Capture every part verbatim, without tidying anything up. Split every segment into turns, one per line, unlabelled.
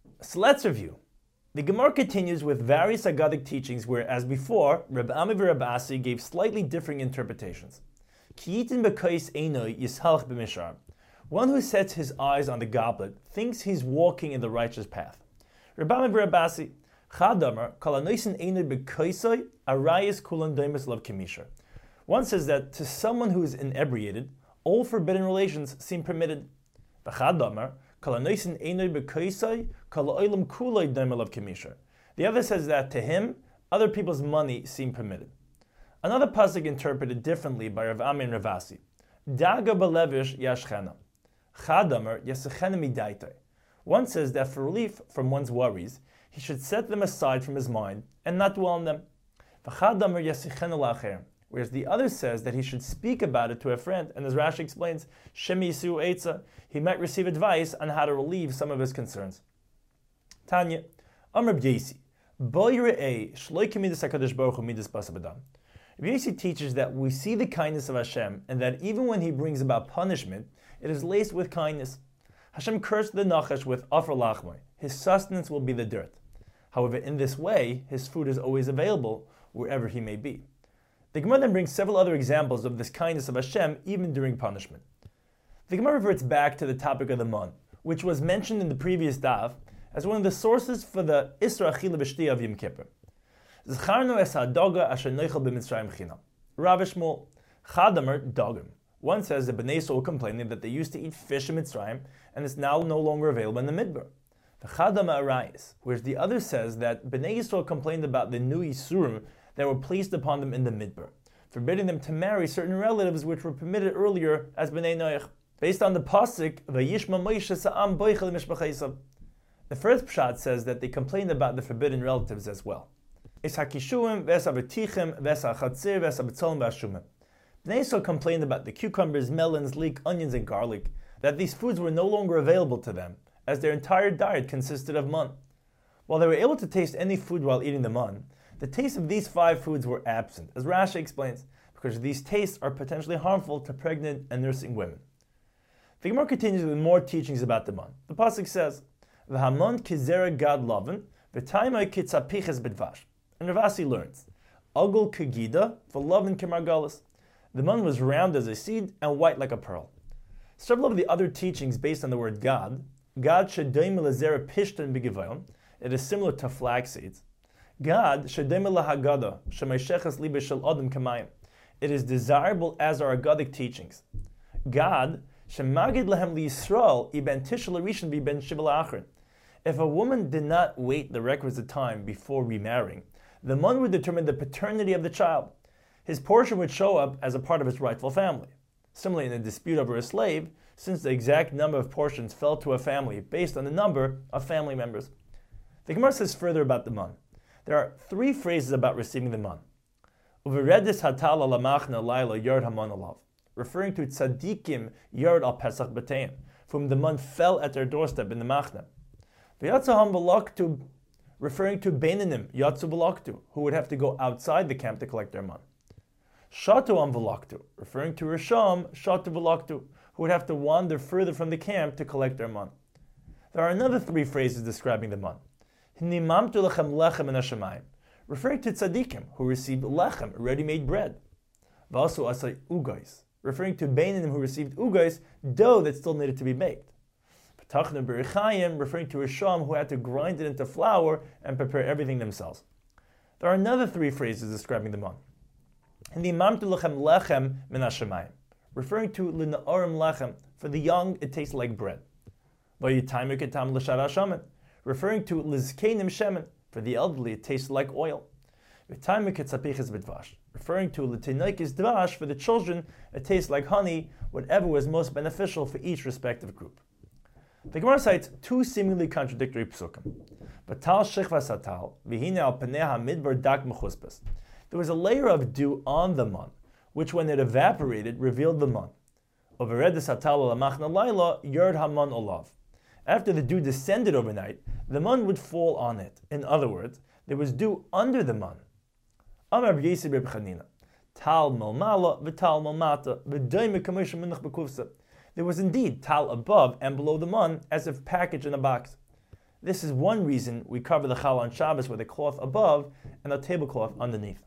So let's review. The Gemara continues with various Aggadic teachings where, as before, Reb Ami and Reb Asi gave slightly differing interpretations. Kiyitin b'kais einoi yishalach b'mishar. One who sets his eyes on the goblet thinks he's walking in the righteous path. Reb Ami and Reb Asi, Chadamar, kalanoisin einoi b'kaisoi arayis kulan daimus lav kemishar. One says that to someone who is inebriated, all forbidden relations seem permitted. V'chadamar, the other says that to him, other people's money seem permitted. Another pasuk interpreted differently by Rav Ami and Rav Asi. Daga belevish yashchena. Chadamer yasechena midaitai. One says that for relief from one's worries, he should set them aside from his mind and not dwell on them. V'chadamer yasechena lacher. Whereas the other says that he should speak about it to a friend, and as Rashi explains, Shemi Yisu Eitza, he might receive advice on how to relieve some of his concerns. Tanya, Amr B'Yesi, Bo Yirei Shloi K'midas HaKadosh Baruch Hu Midas Bas B'Adam. B'Yesi teaches that we see the kindness of Hashem, and that even when He brings about punishment, it is laced with kindness. Hashem cursed the Nachash with Afar Lachmai. His sustenance will be the dirt. However, in this way, his food is always available wherever he may be. The Gemara then brings several other examples of this kindness of Hashem even during punishment. The Gemara reverts back to the topic of the man, which was mentioned in the previous daf as one of the sources for the Isra Achila V'Shtia of Yom Kippur. Zcharnu es ha'doga asher noichel b'Mitzrayim chinam. Rav Shmuel, Chadamer dogim. One says that Bnei Yisrael complaining that they used to eat fish in Mitzrayim and it's now no longer available in the Midbar. The Chadamer Arayis, whereas the other says that Bnei Yisrael complained about the new Yisurim that were placed upon them in the Midbar, forbidding them to marry certain relatives which were permitted earlier as Bnei Noach, based on the pasuk Vayishma Moshe Sa'am Boichel Mishpachesav. The first pshat says that they complained about the forbidden relatives as well. Is hakishuim v'esavetichim v'esachatzir v'esabetzolim v'ashumim. Bnei Yisrael complained about the cucumbers, melons, leek, onions, and garlic, that these foods were no longer available to them, as their entire diet consisted of man. While they were able to taste any food while eating the man, the taste of these five foods were absent, as Rashi explains, because these tastes are potentially harmful to pregnant and nursing women. The Gemara continues with more teachings about the man. The pasuk says, "V'hamon kizera gad lavan, v'taimai kitzapiches bedvash." And Rav Asi learns, "Agul kagida v'lavan kemargalis." The man was round as a seed and white like a pearl. Several of the other teachings based on the word gad, gad shedoim lezera pishtan b'givayon, it is similar to flax seeds. God, it is desirable as our Aggadic teachings. God, if a woman did not wait the requisite time before remarrying, the man would determine the paternity of the child. His portion would show up as a part of his rightful family. Similarly, in a dispute over a slave, since the exact number of portions fell to a family based on the number of family members. The Gemara says further about the man. There are three phrases about receiving the man. Uveredis hatal alamachna laila yard haman alav, referring to tzaddikim yard al pesach b'teim, whom the man fell at their doorstep in the machna. V'yatzaham v'laktu, referring to beinanim yatzu v'laktu, who would have to go outside the camp to collect their man. Shatu am v'laktu, referring to risham shatu v'laktu, who would have to wander further from the camp to collect their man. There are another three phrases describing the man. Referring to tzaddikim, who received lechem, ready-made bread. Vasu asay ugais, referring to beinanim, who received ugais, dough that still needed to be baked. Patachna berichayim, referring to risham, who had to grind it into flour and prepare everything themselves. There are another three phrases describing the man. Hinimamtu lechem lechem min hashamayim, referring to lina'arim lechem, for the young it tastes like bread. Vayitaimu ketam l'shara shaman, referring to lizkenim shemen, for the elderly it tastes like oil. Referring to l'tinoikis dvash, for the children it tastes like honey, whatever was most beneficial for each respective group. The Gemara cites two seemingly contradictory psukim. Batal shechvas hatal, v'hine al paneha midbar dak mechuspes. There was a layer of dew on the man, which when it evaporated revealed the man. Overedis hatal alamachna laila yard haman olav. After the dew descended overnight, the man would fall on it. In other words, there was dew under the man. Amar B'Yesi Reb Chanina, tal malmala v'tal malmata v'doime kamesh minach b'kufsa. There was indeed tal above and below the man, as if packaged in a box. This is one reason we cover the challah on Shabbos with a cloth above and a tablecloth underneath.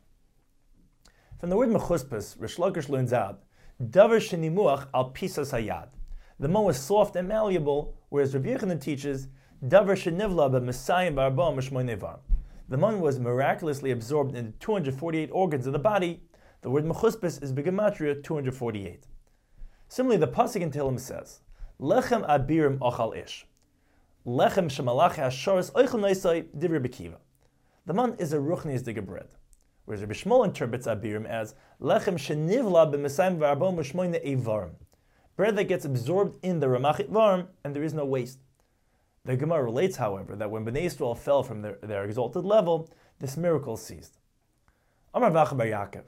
From the word mechuspes, Rish Lakish learns out, davar shenimuach al pisas hayad. The man was soft and malleable, whereas Rabbi Yochanan teaches, davar shenivla b'mesayim b'arba mishmoy nevar. The man was miraculously absorbed into two hundred forty-eight organs of the body. The word mechuspes is b'gematria two hundred forty-eight. Similarly, the pasuk in Tehillim says, lechem abirim ochal ish. Lechem shemalach hasharis oichel neisai divrei bekiva. The man is a ruchnius digger bread. Whereas Rabbi Shmuel interprets abirim as lechem shenivla b'mesayim v'arba mishmoy nevarim. Bread that gets absorbed in the ramachit varm and there is no waste. The Gemara relates, however, that when Bnei Yisrael fell from their, their exalted level, this miracle ceased. Amar Vacha bar Yaakov,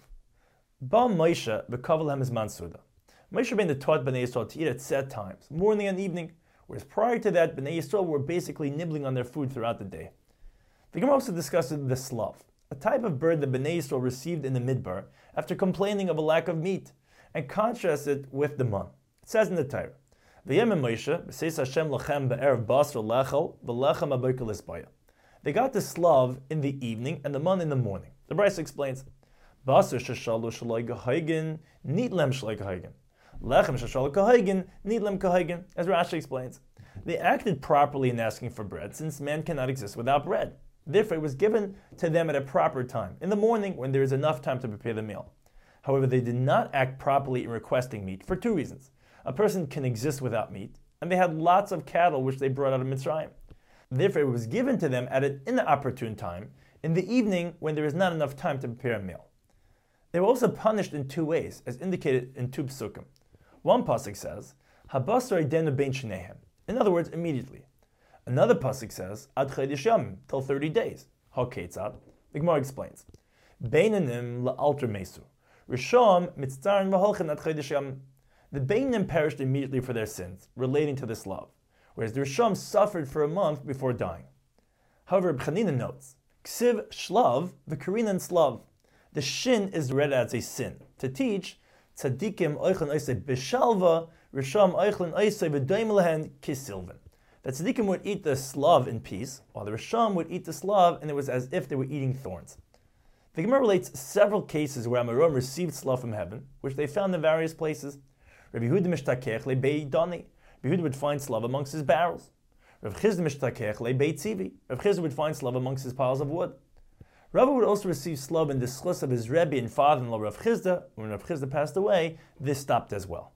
Ba Moshe b'kavel hem zman suda. Moshe Rabbeinu taught Bnei Yisrael to eat at set times, morning and evening, whereas prior to that, Bnei Yisrael were basically nibbling on their food throughout the day. The Gemara also discusses the slav, a type of bird that Bnei Yisrael received in the midbar after complaining of a lack of meat, and contrasts it with the man. It says in the Torah, V'yem Moshe, b'seis Hashem lachem be'erev basar lechel, v'lechem aboker lisbaya. They got the slav in the evening and the man in the morning. The Brisa explains, Basar sheshalu shaloi gehaygen, nitlem shaloi gehaygen. Lechem sheshalu gehaygen, nitlem gehaygen. As Rashi explains, they acted properly in asking for bread, since man cannot exist without bread. Therefore, it was given to them at a proper time, in the morning when there is enough time to prepare the meal. However, they did not act properly in requesting meat for two reasons. A person can exist without meat, and they had lots of cattle which they brought out of Mitzrayim. Therefore, it was given to them at an inopportune time, in the evening when there is not enough time to prepare a meal. They were also punished in two ways, as indicated in two psukim. One pasuk says, "Habasar idenu bein shnehem." In other words, immediately. Another pasuk says, "Ad chodesh yamim," till thirty days. Haketzad. The Gemara explains, "Beinanim la'alter mesu, risham mitztarin v'holchen ad chodesh yamim." The Beinim perished immediately for their sins, relating to this love, whereas the Risham suffered for a month before dying. However, Reb Chanina notes, Ksiv shlav, the Korean slav. The shin is read as a sin, to teach, tzadikim oichlan oisei bishalva, Risham oichlan oisei v'doim lehen kisilvan. That tzadikim would eat the slav in peace, while the Risham would eat the slav, and it was as if they were eating thorns. The Gemara relates several cases where Amorim received slav from heaven, which they found in various places. Rabbi Yehuda mishtakech lebei dani. Rabbi Yehuda would find slav amongst his barrels. Rav Chizda mishtakech lebei tzivi. Rav Chizda would find slav amongst his piles of wood. Rava would also receive slav in the schus of his Rebbe and father-in-law Rav Chizda. When Rav Chizda passed away, this stopped as well.